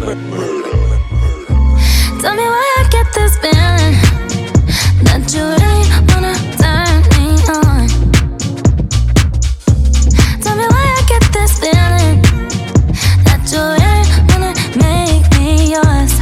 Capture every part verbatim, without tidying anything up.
Tell me why I get this feeling that you really wanna turn me on. Tell me why I get this feeling that you really wanna make me yours.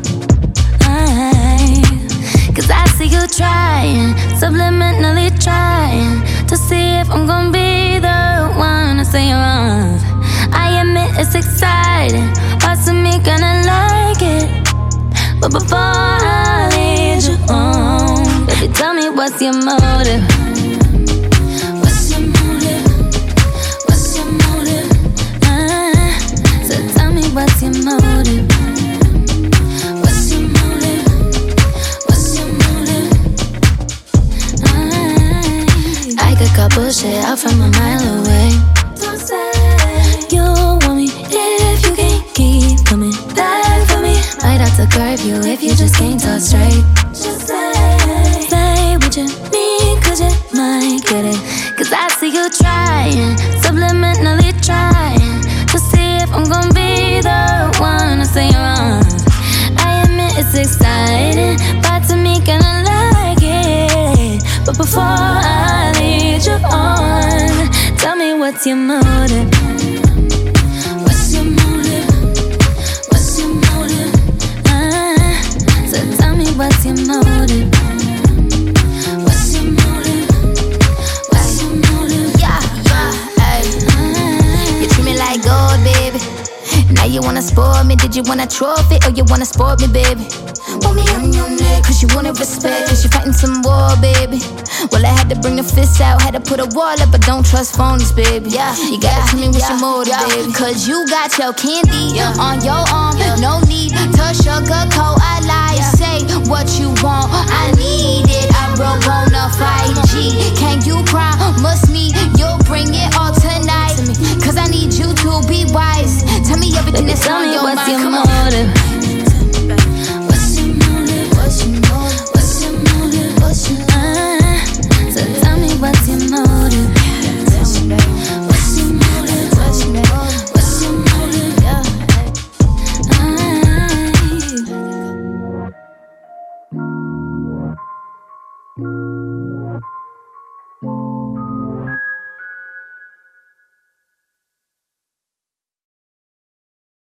I, Cause I see you trying, subliminally trying to see if I'm gonna be the one to say you're wrong. I admit it's exciting, parts of me gonna like it, but before I lead you on, baby, tell me what's your motive? What's your motive? What's your motive? Uh, so tell me what's your motive? What's your motive? What's your motive? Uh, I could cut bullshit out from a mile away. Don't say you want me if you can't keep coming back for me. Might have to curve you if you just can't talk straight. Just say, say what you need, cause you might get it. Cause I see you trying, subliminally trying to see if I'm gonna be the one to say you're wrong. I admit it's exciting, parts of me gonna like it, but before I lead you on, tell me what's your motive? What's your motive? What's your motive? Uh, so tell me what's your motive? What's your motive? What's your motive? Yeah, yeah, ay. You treat me like gold, baby. Now you wanna spoil me, did you want a trophy or you wanna spoil me, baby? Want me on your neck, cause you wanna respect, cause you fighting some war, baby. Well, I had to bring the fists out, had to put a wall up, but don't trust phonies, baby. Yeah, you gotta yeah, tell me what's yeah, your motive, yeah. baby. Cause you got your candy yeah. on your arm, yeah. no need to sugarcoat a lie. Yeah. Say what you want, I need it. I broke on a five G. Can you promise me you'll bring it all tonight? Cause I need you to be wise. Tell me everything baby, that's tell on me your what's mind. Your Come motive? on.